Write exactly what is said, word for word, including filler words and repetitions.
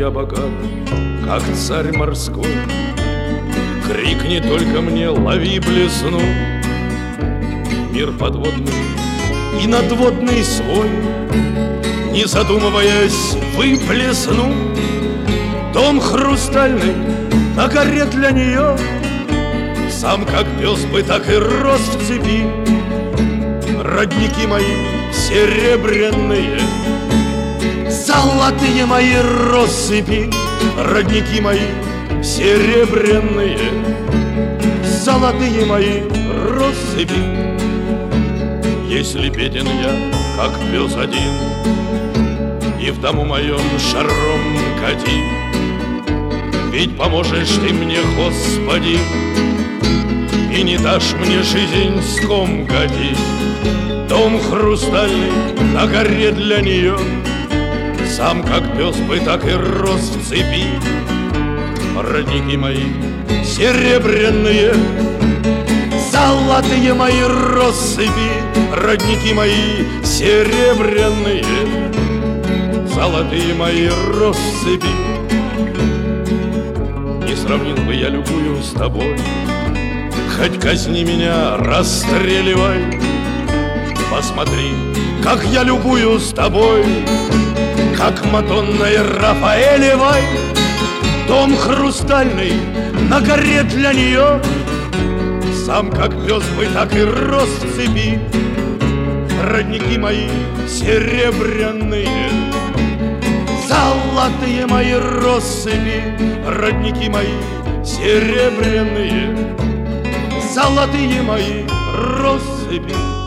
я богат, как царь морской. Крикни только мне, лови блесну. Мир подводный и надводный свой, не задумываясь, выплесну. Дом хрустальный на горе для нее, сам как пес бы так и рос в цепи. Родники мои серебряные, золотые мои россыпи. Родники мои серебряные, золотые мои россыпи. Если беден я, как пес один, и в дому моем шаром кати, ведь поможешь ты мне, Господи, и не дашь мне жизнь скомкать. Дом хрустальный на горе для нее, сам как пес бы так и рос в цепи. Родники мои серебряные, золотые мои россыпи. Родники мои серебряные, золотые мои россыпи. Не сравнил бы я любую с тобой, хоть казни меня, расстреливай. Посмотри, как я любую с тобой, как Мадонной Рафаэлевой. Дом хрустальный на горе для нее, сам как пес бы так и рос в цепи. Родники мои серебряные, золотые мои россыпи. Родники мои серебряные, золотые мои россыпи.